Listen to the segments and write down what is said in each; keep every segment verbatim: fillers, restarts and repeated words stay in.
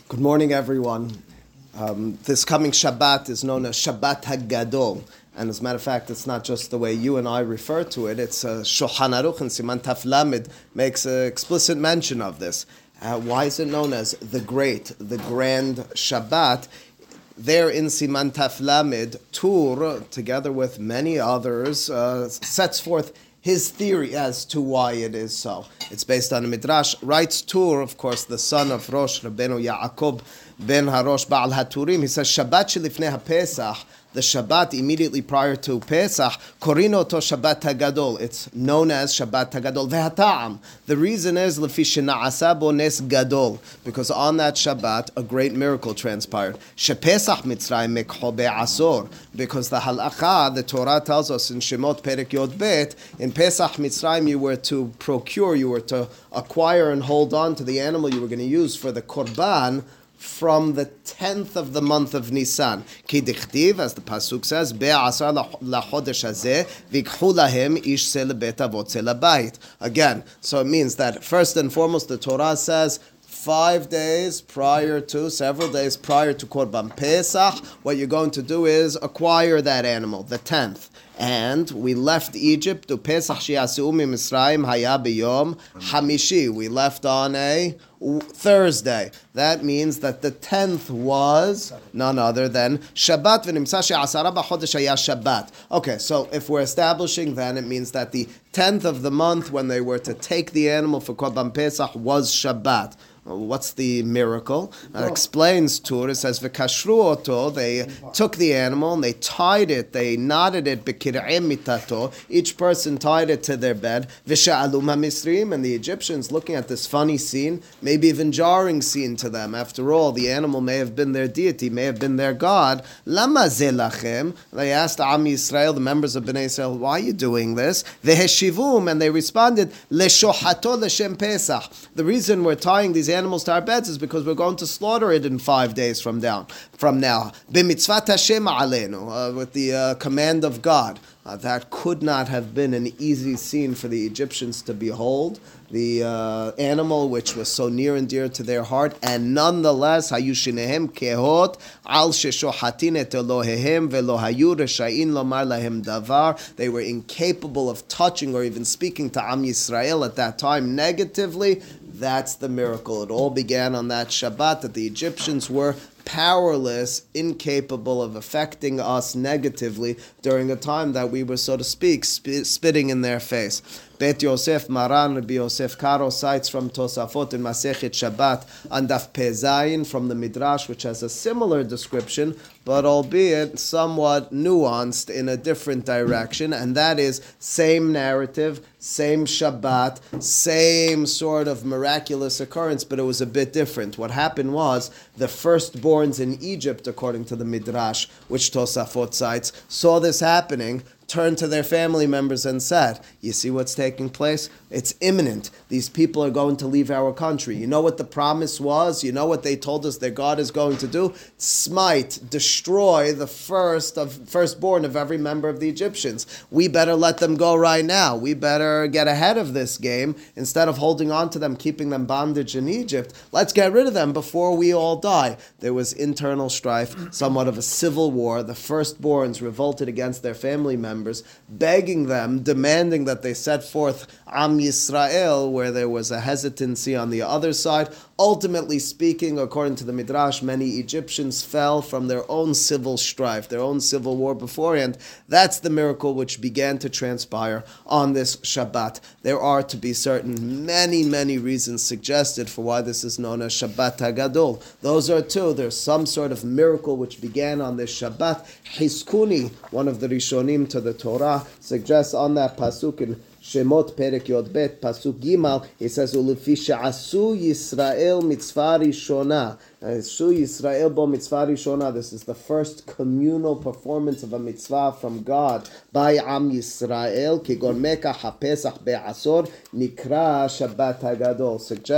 Good morning, everyone. Um, this coming Shabbat is known as Shabbat HaGadol. And as a matter of fact, it's not just the way you and I refer to it. It's uh, Shulchan Aruch and Siman Taf Lamed makes an explicit mention of this. Uh, why is it known as the Great, the Grand Shabbat? There in Siman Taf Lamed, Tur, together with many others, uh, sets forth his theory as to why it is so. It's based on a midrash. Writes Tur, of course, the son of Rosh Rabbeinu Yaakov ben Harosh Baal HaTurim. He says, Shabbat shelifnei HaPesach, the Shabbat immediately prior to Pesach, Korino to Shabbat HaGadol. It's known as Shabbat HaGadol. Ve'hata'am. The reason is, Lefi shena'asa bo nes gadol, because on that Shabbat, a great miracle transpired. Shepesach Mitzrayim mekho be'asor, because the halacha, the Torah tells us in Shemot Perek Yod Bet, in Pesach Mitzrayim you were to procure, you were to acquire and hold on to the animal you were going to use for the Korban from the tenth of the month of Nisan. Ki dichtiv, as the pasuk says, be'asar lachodesh hazeh vikhu lahem ish se lebet avot se labayit. Again, so it means that first and foremost the Torah says five days prior to, several days prior to Korban Pesach, what you're going to do is acquire that animal, the tenth. And we left Egypt to Pesach shi'aseu miMisraim haya biyom hamishi. We left on a Thursday. That means that the tenth was none other than Shabbat. V'nimsa she'asara b'chodesh haya Shabbat. Okay, so if we're establishing, then it means that the tenth of the month when they were to take the animal for Korban Pesach was Shabbat. What's the miracle? Uh, explains Tur. It says, "V'kashru oto." They took the animal and they tied it. They knotted it. B'kir'ei mitato. Each person tied it to their bed. V'sha'alu ha'misrim. And the Egyptians, looking at this funny scene, maybe even jarring scene to them. After all, the animal may have been their deity, may have been their god. Lama ze lachem? They asked Am Yisrael, the members of Bnei Israel, "Why are you doing this?" V'heshivum. And they responded, "Leshohato l'shem Pesach." The reason we're tying these animals animals to our beds is because we're going to slaughter it in five days from down from now. B'mitzvat Hashem aleinu, uh, with the uh, command of God. Uh, that could not have been an easy scene for the Egyptians to behold. The uh, animal which was so near and dear to their heart, and nonetheless, hayushinehem kehot al sheshohatin et Elohehem velo hayu reshain lomar lahem davar. They were incapable of touching or even speaking to Am Yisrael at that time negatively. That's the miracle. It all began on that Shabbat, that the Egyptians were powerless, incapable of affecting us negatively during a time that we were, so to speak, sp- spitting in their face. Bet Yosef Maran Rabbi Yosef Karo cites from Tosafot in Masechet Shabbat and Daf Pezayin from the Midrash, which has a similar description, but albeit somewhat nuanced in a different direction, and that is same narrative, same Shabbat, same sort of miraculous occurrence, but it was a bit different. What happened was the firstborns in Egypt, according to the Midrash, which Tosafot cites, saw this happening, turned to their family members and said, "You see what's taking place? It's imminent. These people are going to leave our country. You know what the promise was? You know what they told us their God is going to do? Smite, destroy the first of firstborn of every member of the Egyptians. We better let them go right now. We better get ahead of this game. Instead of holding on to them, keeping them bondage in Egypt, let's get rid of them before we all die." There was internal strife, somewhat of a civil war. The firstborns revolted against their family members, begging them, demanding that they set forth Am Yisrael, where there was a hesitancy on the other side. Ultimately speaking, according to the Midrash, many Egyptians fell from their own civil strife, their own civil war beforehand. That's the miracle which began to transpire on this Shabbat. There are, to be certain, many, many reasons suggested for why this is known as Shabbat HaGadol. Those are two. There's some sort of miracle which began on this Shabbat. Hizkuni, one of the Rishonim to the Torah, suggests on that pasuk in Shemot Perek Yod Bet, Pasuk Gimal, he says, "Ulefi she'asu Yisrael mitzvah rishona." Asu Yisrael bo mitzvah rishona. This is the first communal performance of a mitzvah from God by Am Yisrael. Kigon meka hapesach be'asor nikra Shabbat HaGadol. Suggests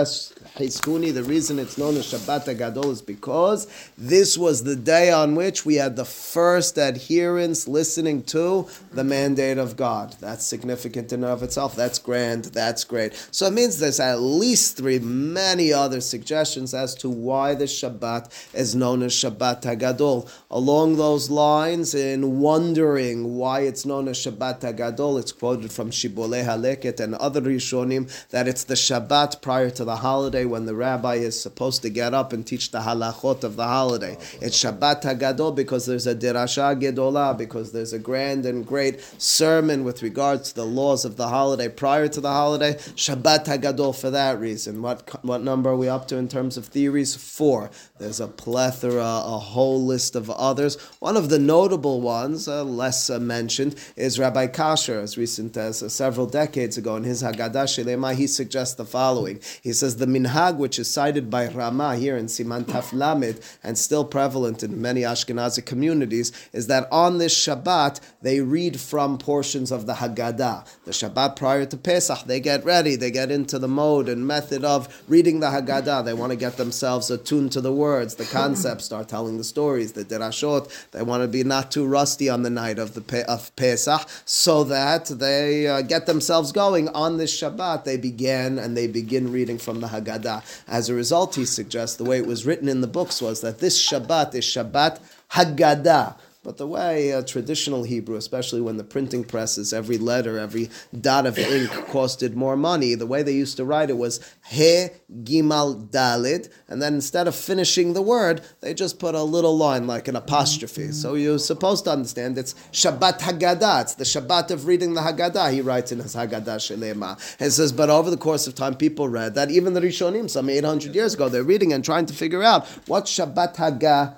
Chizkuni, the reason it's known as Shabbat HaGadol is because this was the day on which we had the first adherents listening to the mandate of God. That's significant in and of itself. That's grand. That's great. So it means there's at least three, many other suggestions as to why the Shabbat is known as Shabbat HaGadol. Along those lines, in wondering why it's known as Shabbat HaGadol, it's quoted from Shibolei HaLeket and other Rishonim that it's the Shabbat prior to the holiday when the rabbi is supposed to get up and teach the halachot of the holiday. It's Shabbat HaGadol because there's a Dirasha Gedolah, because there's a grand and great sermon with regards to the laws of the holiday prior to the holiday. Shabbat HaGadol for that reason. What, what number are we up to in terms of theories? Four. There's a plethora, a whole list of others. One of the notable ones, uh, less uh, mentioned, is Rabbi Kasher, as recent as uh, several decades ago in his Haggadah Shelema. He suggests the following. He says the minhag, which is cited by Rama here in Siman Taf Lamed and still prevalent in many Ashkenazi communities, is that on this Shabbat they read from portions of the Haggadah. The Shabbat prior to Pesach, they get ready, they get into the mode and method of reading the Haggadah. They want to get themselves attuned to the words, the concepts, start telling the stories, the derashot. They want to be not too rusty on the night of the Pe- of Pesach, so that they uh, get themselves going on this Shabbat. They begin and they begin reading from the Haggadah. As a result, he suggests the way it was written in the books was that this Shabbat is Shabbat Haggadah. But the way uh, traditional Hebrew, especially when the printing presses, every letter, every dot of ink costed more money, the way they used to write it was He Gimal Dalid, and then instead of finishing the word, they just put a little line like an apostrophe. So you're supposed to understand it's Shabbat Haggadah. It's the Shabbat of reading the Haggadah, he writes in his Haggadah Shelema. And says, but over the course of time, people read that. Even the Rishonim, some eight hundred years ago, they're reading and trying to figure out what Shabbat Haggadah.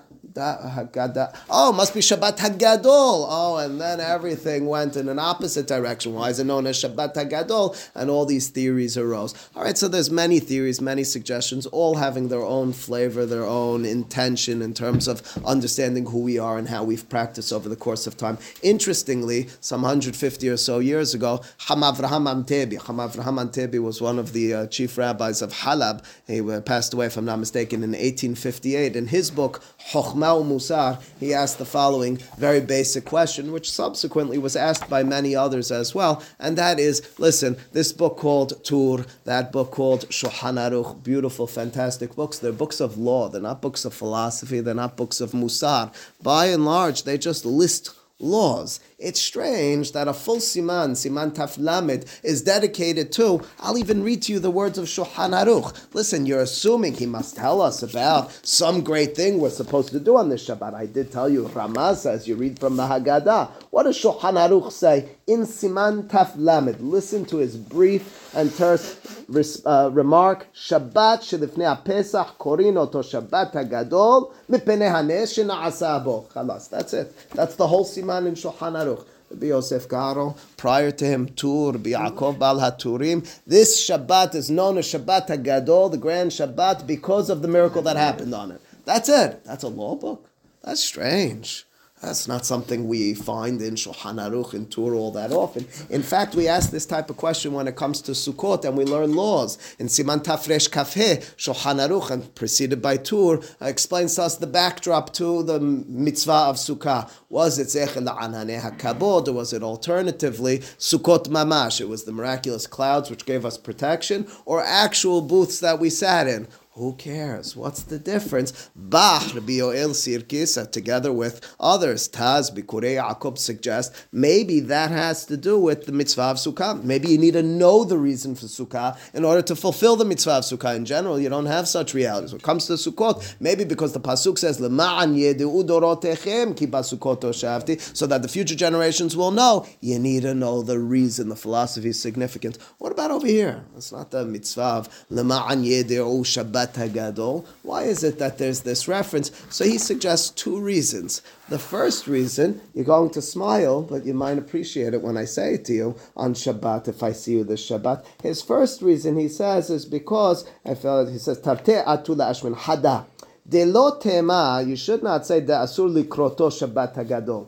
Oh, must be Shabbat HaGadol. Oh, and then everything went in an opposite direction. Why is it known as Shabbat HaGadol? And all these theories arose. All right, so there's many theories, many suggestions, all having their own flavor, their own intention in terms of understanding who we are and how we've practiced over the course of time. Interestingly, some one hundred fifty or so years ago, Cham Avraham Antebi. Cham Avraham Antebi was one of the uh, chief rabbis of Halab. He uh, passed away, if I'm not mistaken, in eighteen fifty-eight. In his book, Chochmah Musar, he asked the following very basic question, which subsequently was asked by many others as well, and that is, listen, this book called Tur, that book called Shulchan Aruch, beautiful, fantastic books. They're books of law. They're not books of philosophy. They're not books of Musar. By and large, they just list laws. It's strange that a full siman, siman taf lamed, is dedicated to, I'll even read to you the words of Shulchan Aruch. Listen, you're assuming he must tell us about some great thing we're supposed to do on this Shabbat. I did tell you, Rama says, you read from the Haggadah. What does Shulchan Aruch say in siman taf lamed? Listen to his brief and terse uh, remark, Shabbat shelifnei Pesach korin oto Shabbat HaGadol mipenei hanes shena'asa bo. Chalas, that's it. That's the whole siman in Shulchan Aruch. Rabbi Yosef Karo, prior to him, Tur, Rabbi Yaakov Bal HaTurim. This Shabbat is known as Shabbat HaGadol, the grand Shabbat, because of the miracle that happened on it. That's it. That's a law book. That's strange. That's not something we find in Shulchan Aruch and Tur all that often. In fact, we ask this type of question when it comes to Sukkot and we learn laws. In Siman Tafresh Kafhe, Shulchan Aruch, and preceded by Tur, explains to us the backdrop to the mitzvah of Sukkah. Was it Zechel La'ananei HaKabod, or was it alternatively Sukkot Mamash? It was the miraculous clouds which gave us protection, or actual booths that we sat in. Who cares? What's the difference? Bach, Rabbi Yoel Sirkis, uh, together with others, Taz, Bikurei Yaakov, suggest maybe that has to do with the mitzvah of Sukkah. Maybe you need to know the reason for Sukkah in order to fulfill the mitzvah of Sukkah. In general, you don't have such realities. When it comes to Sukkot, maybe because the Pasuk says, L'ma'an yede'u dorotechem ki basukot oshavti, so that the future generations will know, you need to know the reason. The philosophy is significant. What about over here? It's not the mitzvah of L'ma'an yede'u Shabbat HaGadol. Why is it that there's this reference? So he suggests two reasons. The first reason, you're going to smile, but you might appreciate it when I say it to you on Shabbat, if I see you this Shabbat. His first reason, he says, is because, I felt, he says, Tarte atu la'ashmin hada. De lo tema, you should not say, de asur likroto Shabbat HaGadol.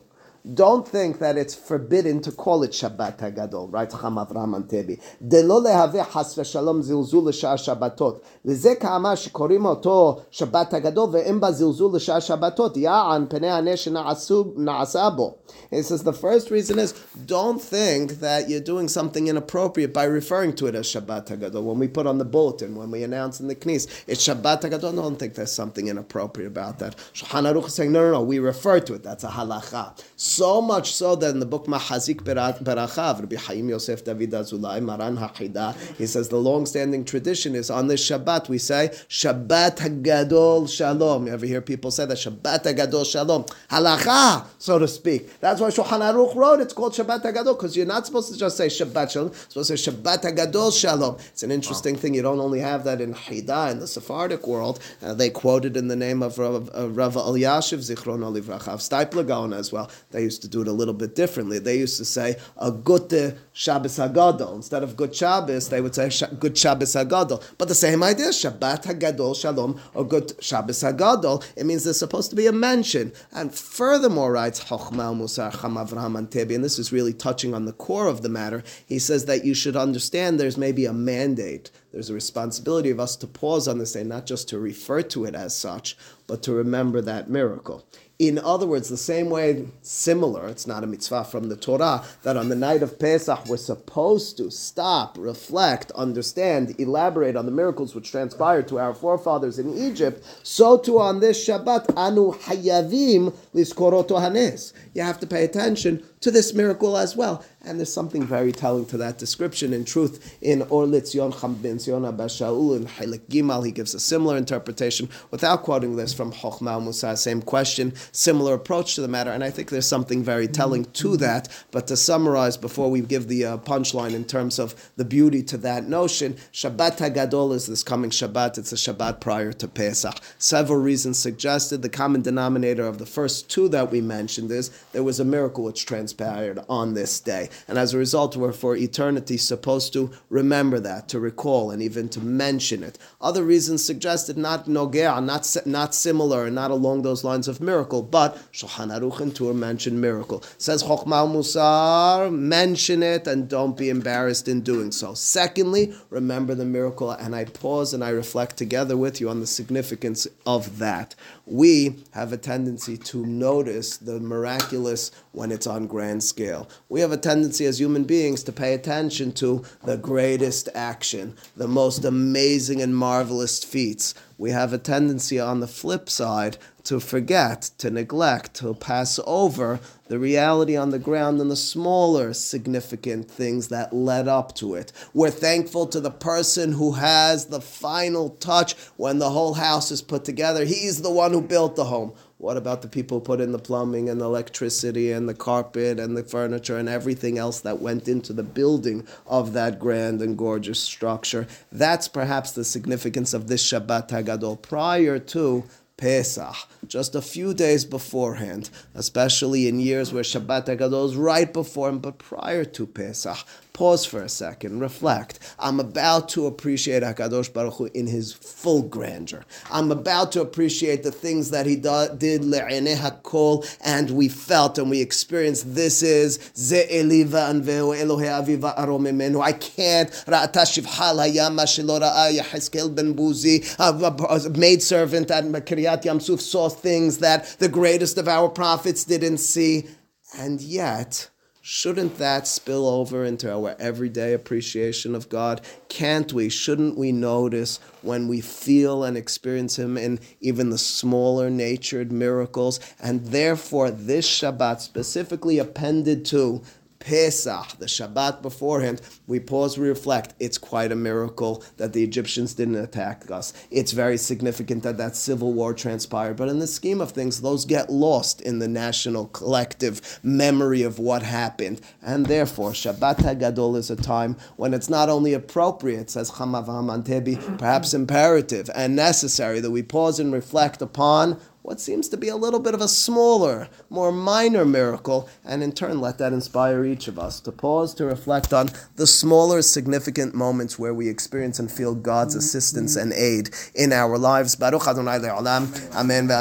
don't think that it's forbidden to call it Shabbat HaGadol, right? Chacham Avraham Antebi. Delo lehave chas v'shalom zilzul l'shar Shabbatot. Leze ka'amar shekorim oto Shabbat HaGadol ve'em ba zilzul l'shar Shabbatot. Ya'an penei haneh shena'asa bo. He says the first reason is, don't think that you're doing something inappropriate by referring to it as Shabbat HaGadol. When we put on the bulletin, when we announce in the Knis, it's Shabbat HaGadol. Don't think there's something inappropriate about that. Shulchan Aruch is saying, no, no, no, we refer to it. That's a halacha. So much so that in the book Machazik Berachav, Rabbi Chaim Yosef David Azulai, Maran HaChida, he says the long-standing tradition is on this Shabbat we say, Shabbat HaGadol Shalom. You ever hear people say that? Shabbat HaGadol Shalom. Halacha, so to speak. That's why Shulchan Aruch wrote it's called Shabbat HaGadol, because you're not supposed to just say Shabbat Shalom, you're supposed to say Shabbat HaGadol Shalom. It's an interesting wow. thing. You don't only have that in Chida, in the Sephardic world. Uh, they quoted in the name of Rav, uh, Rav Elyashiv Zichrono Livracha, Steipler Gaon as well. They used to do it a little bit differently. They used to say a Gute Shabbos HaGadol. Instead of Good Shabbos, they would say Good Shabbos HaGadol. But the same idea, Shabbat HaGadol Shalom, or Good Shabbos HaGadol, it means there's supposed to be a mention. And furthermore, writes Chochmah Musar Chacham Avraham Antebi, and this is really touching on the core of the matter, he says that you should understand there's maybe a mandate. There's a responsibility of us to pause on this day, not just to refer to it as such, but to remember that miracle. In other words, the same way, similar, it's not a mitzvah from the Torah, that on the night of Pesach we're supposed to stop, reflect, understand, elaborate on the miracles which transpired to our forefathers in Egypt, so too on this Shabbat, anu hayavim lizkoroto hanes. You have to pay attention to this miracle as well. And there's something very telling to that description. In truth, in Or Litzion Cham Ben Zion Abba Shaul in Chelik Gimal, he gives a similar interpretation without quoting this from Chochmah Musar. Same question, similar approach to the matter. And I think there's something very telling to that. But to summarize, before we give the uh, punchline in terms of the beauty to that notion, Shabbat HaGadol is this coming Shabbat. It's a Shabbat prior to Pesach. Several reasons suggested. The common denominator of the first two that we mentioned is there was a miracle which transpired on this day. And as a result, we're for eternity supposed to remember that, to recall, and even to mention it. Other reasons suggested not nogea, not not similar, not along those lines of miracle, but Shulchan Aruch and Tur mention miracle. Says Chochmah Musar, mention it and don't be embarrassed in doing so. Secondly, remember the miracle, and I pause and I reflect together with you on the significance of that. We have a tendency to notice the miraculous when it's on grand scale. We have a tendency as human beings to pay attention to the greatest action, the most amazing and marvelous feats. We have a tendency on the flip side to forget, to neglect, to pass over the reality on the ground and the smaller significant things that led up to it. We're thankful to the person who has the final touch when the whole house is put together. He's the one who built the home. What about the people who put in the plumbing and the electricity and the carpet and the furniture and everything else that went into the building of that grand and gorgeous structure? That's perhaps the significance of this Shabbat HaGadol prior to Pesach, just a few days beforehand, especially in years where Shabbat HaGadol is right before him, but prior to Pesach. Pause for a second, reflect. I'm about to appreciate HaKadosh Baruch Hu in his full grandeur. I'm about to appreciate the things that he do, did le'enei hakol, and we felt and we experienced. This is Ze Eli va'anvehu Elohei avi va'aro mimenu. I can't. Ra'ata shivcha hayam shelo ra'a Yechezkel ben Buzi, a maidservant at Kiryat Yamsuf, saw things that the greatest of our prophets didn't see, and yet, shouldn't that spill over into our everyday appreciation of God? Can't we, shouldn't we notice when we feel and experience Him in even the smaller natured miracles? And therefore, this Shabbat, specifically appended to Pesach, the Shabbat beforehand, we pause, we reflect. It's quite a miracle that the Egyptians didn't attack us. It's very significant that that civil war transpired. But in the scheme of things, those get lost in the national collective memory of what happened. And therefore, Shabbat HaGadol is a time when it's not only appropriate, says Chacham Avraham Antebi, perhaps imperative and necessary that we pause and reflect upon what seems to be a little bit of a smaller, more minor miracle, and in turn let that inspire each of us to pause, to reflect on the smaller, significant moments where we experience and feel God's assistance and aid in our lives. Baruch Adonai Le'olam. Amen.